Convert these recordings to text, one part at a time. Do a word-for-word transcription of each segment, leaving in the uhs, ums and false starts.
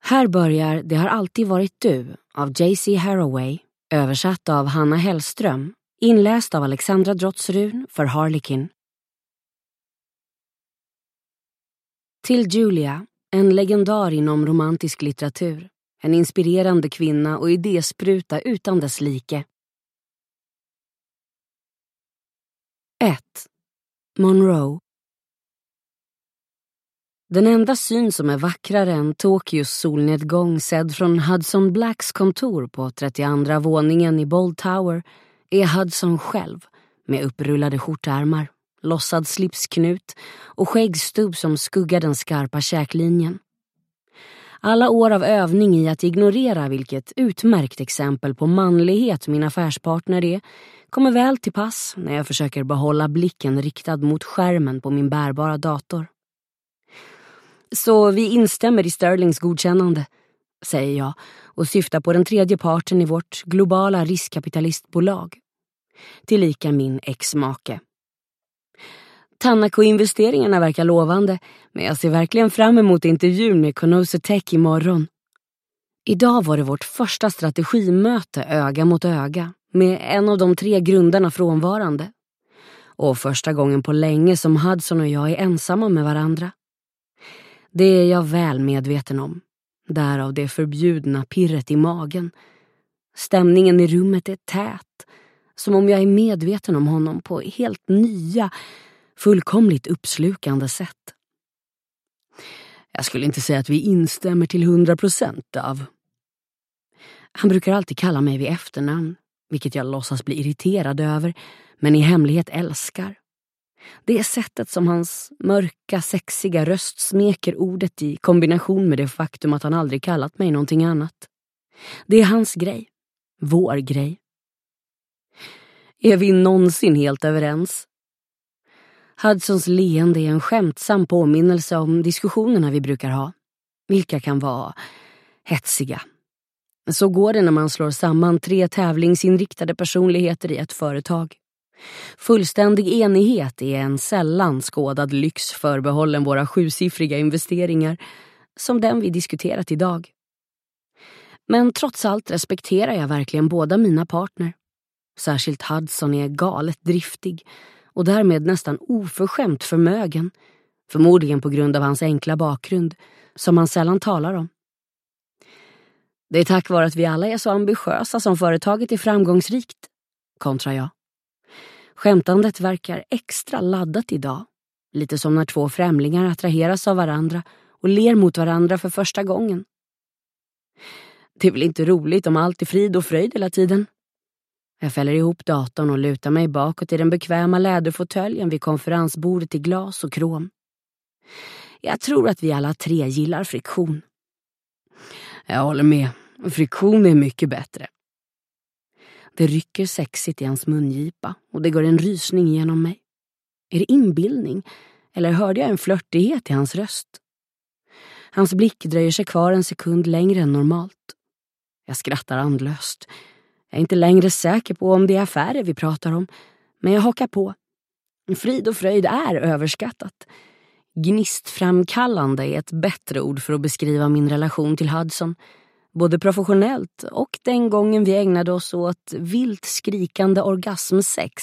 Här börjar Det har alltid varit du av J C Haraway, översatt av Hanna Hellström, inläst av Alexandra Drottsrud för Harlequin. Till Julia, en legendar inom romantisk litteratur, en inspirerande kvinna och idéspruta utan dess like. ett. Monroe. Den enda syn som är vackrare än Tokyos solnedgång sedd från Hudson Blacks kontor på trettioandra våningen i Bold Tower är Hudson själv med upprullade skjortärmar, lossad slipsknut och skäggstubb som skuggar den skarpa käklinjen. Alla år av övning i att ignorera vilket utmärkt exempel på manlighet min affärspartner är kommer väl till pass när jag försöker behålla blicken riktad mot skärmen på min bärbara dator. Så vi instämmer i Sterlings godkännande, säger jag och syftar på den tredje parten i vårt globala riskkapitalistbolag. Tillika min ex-make. Tanaco-investeringarna verkar lovande, men jag ser verkligen fram emot intervjun med Conoso Tech imorgon. Idag var det vårt första strategimöte öga mot öga med en av de tre grundarna frånvarande. Och första gången på länge som Hudson och jag är ensamma med varandra. Det är jag väl medveten om. Därav det förbjudna pirret i magen. Stämningen i rummet är tät. Som om jag är medveten om honom på helt nya, fullkomligt uppslukande sätt. Jag skulle inte säga att vi instämmer till hundra procent av. Han brukar alltid kalla mig vid efternamn, vilket jag låtsas bli irriterad över, men i hemlighet älskar. Det är sättet som hans mörka, sexiga röst smeker ordet i kombination med det faktum att han aldrig kallat mig någonting annat. Det är hans grej. Vår grej. Är vi någonsin helt överens? Hudsons leende är en skämtsam påminnelse om diskussionerna vi brukar ha. Vilka kan vara hetsiga. Så går det när man slår samman tre tävlingsinriktade personligheter i ett företag. Fullständig enighet är en sällan skådad lyx förbehållen våra sjusiffriga investeringar som den vi diskuterat idag. Men trots allt respekterar jag verkligen båda mina partner. Särskilt Hudson är galet driftig och därmed nästan oförskämt förmögen, förmodligen på grund av hans enkla bakgrund som han sällan talar om. Det är tack vare att vi alla är så ambitiösa som företaget är framgångsrikt, kontrar jag. Skämtandet verkar extra laddat idag, lite som när två främlingar attraheras av varandra och ler mot varandra för första gången. Det är väl inte roligt om allt är frid och fröjd hela tiden? Jag fäller ihop datorn och lutar mig bakåt i den bekväma läderfåtöljen vid konferensbordet i glas och krom. Jag tror att vi alla tre gillar friktion. Jag håller med. Friktion är mycket bättre. Det rycker sexigt i hans mungipa och det går en rysning genom mig. Är det inbildning eller hörde jag en flörtighet i hans röst? Hans blick dröjer sig kvar en sekund längre än normalt. Jag skrattar andlöst. Jag är inte längre säker på om det är affärer vi pratar om, men jag hakar på. Frid och fröjd är överskattat. Gnistframkallande är ett bättre ord för att beskriva min relation till Hudson, både professionellt och den gången vi ägnade oss åt vilt skrikande orgasmsex.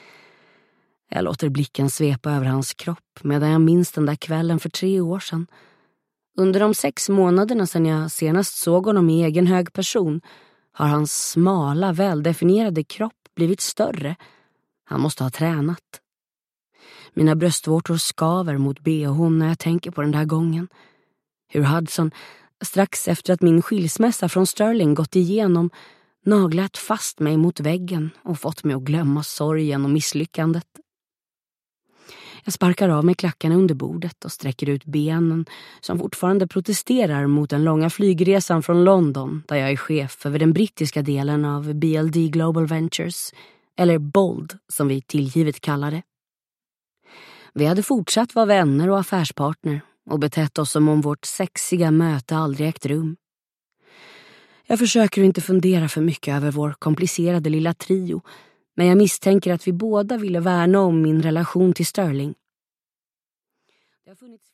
Jag låter blicken svepa över hans kropp medan jag minns den där kvällen för tre år sedan. Under de sex månaderna sedan jag senast såg honom i egen hög person har hans smala, väldefinierade kropp blivit större. Han måste ha tränat. Mina bröstvårtor skaver mot B H när jag tänker på den där gången. Hur Hudson, strax efter att min skilsmässa från Sterling gått igenom, naglat fast mig mot väggen och fått mig att glömma sorgen och misslyckandet. Jag sparkar av mig klackarna under bordet och sträcker ut benen som fortfarande protesterar mot den långa flygresan från London där jag är chef över den brittiska delen av B L D Global Ventures, eller Bold som vi tillgivet kallar det. Vi hade fortsatt vara vänner och affärspartner och betett oss som om vårt sexiga möte aldrig ägt rum. Jag försöker inte fundera för mycket över vår komplicerade lilla trio, men jag misstänker att vi båda ville värna om min relation till Sterling. Det har funnits